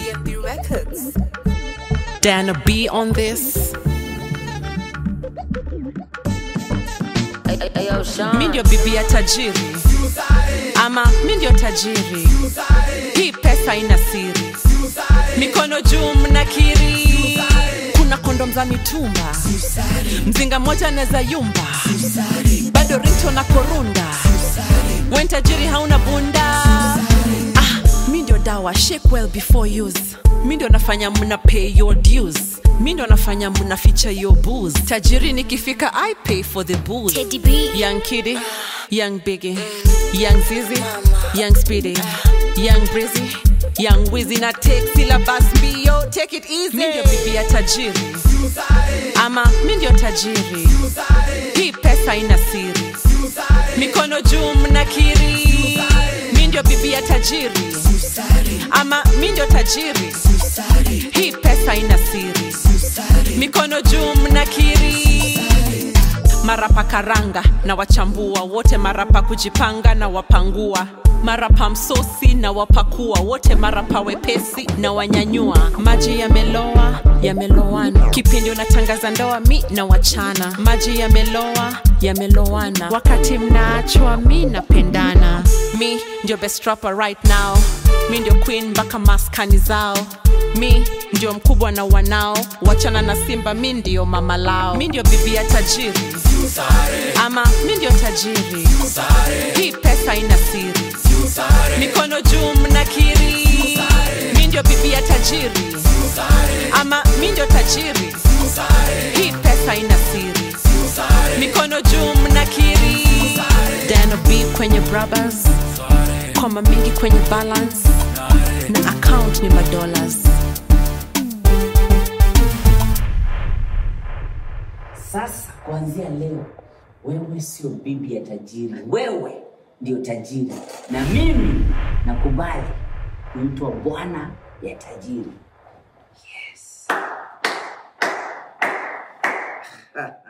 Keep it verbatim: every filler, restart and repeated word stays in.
D M B Records. Dana B on this. Mi ndio bibi ya tajiri ama mi ndio tajiri. Hii pesa ina siri, mikono juu mnakiri. Kuna kondom za mitumba, mzinga moja neza yumba, bado rinto na korunda. When tajiri hauna bunda. Ah, mi ndio dawa, shake well before use. Mi ndio nafanya muna pay your dues. Mi ndio nafanya muna feature your booze. Tajiri nikifika I pay for the booze. Teddy B. Young Kiddy, Young Biggie, Young Zizi, Young Speedy, Young Breezy, Young Wizzy. Na take syllabus bio, take it easy. Mi ndio bibi ya tajiri ama mi ndio tajiri. Hii pesa ina siri, mikono juu mnakiri. Mi ndio bibi ya tajiri ama mi ndio tajiri. Hii pesa ina siri, mikono juu mnakiri. Marapa karanga na wachambua wote, marapa kujipanga na wapangua, marapa msosi na wapakua wote, marapa wepesi na wanyanyua. Maji yameloa yamelowana, kipindi unatangaza ndoa mi na wachana. Maji yameloa yamelowana, wakati mnaachwa mi napendana. Mi ndio best rapper right now, mi ndio queen mpaka maskani zao. Mi ndio mkubwa na wanao, wachana na Simba mi ndio mama lao. Mi ndio bibi ya tajiri ama mi ndio tajiri. Hii pesa ina siri, mikono juu mnakiri. Mi ndio bibi ya tajiri ama mi ndio tajiri. Hii pesa ina siri, mikono juu mnakiri. Dana B kwenye brothers, koma mingi kwenye balance, na account ni madollars. Sasa kuanzia leo wewe sio bibi ya tajiri, wewe ndio tajiri, na mimi nakubali kuitwa bwana ya tajiri. Yes.